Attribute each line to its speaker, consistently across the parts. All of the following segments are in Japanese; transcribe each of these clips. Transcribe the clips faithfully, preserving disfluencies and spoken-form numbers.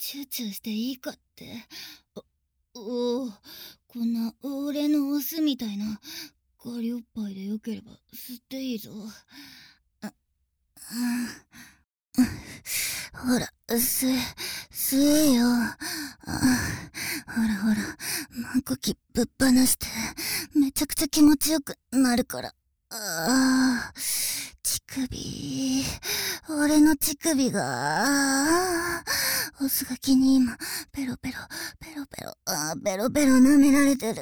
Speaker 1: チューチューしていいかって。お、おーこんな俺のオスみたいなガリおっぱいでよければ吸っていいぞ。あ、うん、ほら、吸え、吸えよ。あ、ほらほら、マンコキぶっ放して、めちゃくちゃ気持ちよくなるから。ああ、乳首、俺の乳首が、オスガキに今、ペロペロ、ペロペロ、あーペロペロ舐められてる。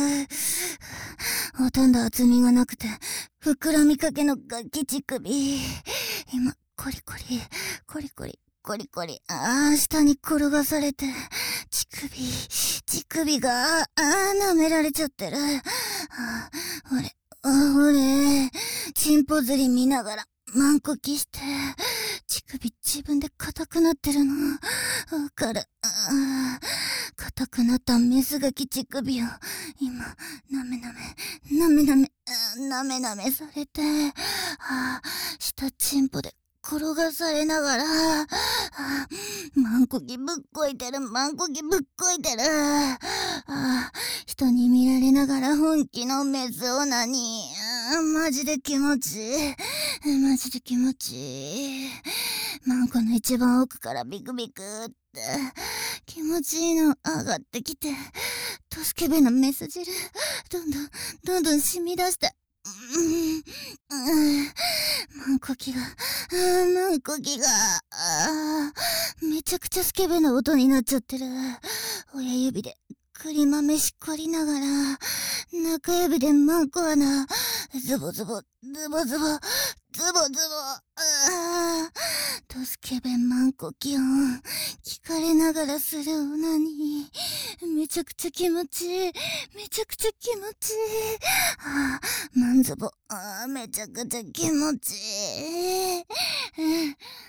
Speaker 1: ほとんど厚みがなくて、膨らみかけのガキ乳首。今、コリコリ、コリコリ、コリコリ、ああ、下に転がされて、乳首、乳首が、ああ、舐められちゃってる。あー俺、あ俺、チンポ釣り見ながら、マンコキして、乳首自分で硬くなってるの。わかる。あー硬くなったメスガキ乳首を、今、なめなめ、なめなめ、あーなめなめされて、あー下チンポで転がされながら、あーマンコキぶっこいてる、マンコキぶっこいてる。あー人に見られながら本気のメスオナニー。あーマジで気持ちいい。マジで気持ちいい。マンコの一番奥からビクビクって気持ちいいの上がってきて、トスケベのメス汁、どんどん、どんどん染み出して、うん、うん、マンコキが、うん、マンコキが、あーめちゃくちゃスケベな音になっちゃってる。親指で栗豆しこりながら、中指でマンコ穴、ズボズボ、ズボズボ、ズボズボ、あートスケベマンコキ音、聞かれながらするオナニー。めちゃくちゃ気持ちいい。めちゃくちゃ気持ちいい。あーマンズボ、あーめちゃくちゃ気持ちいい。うん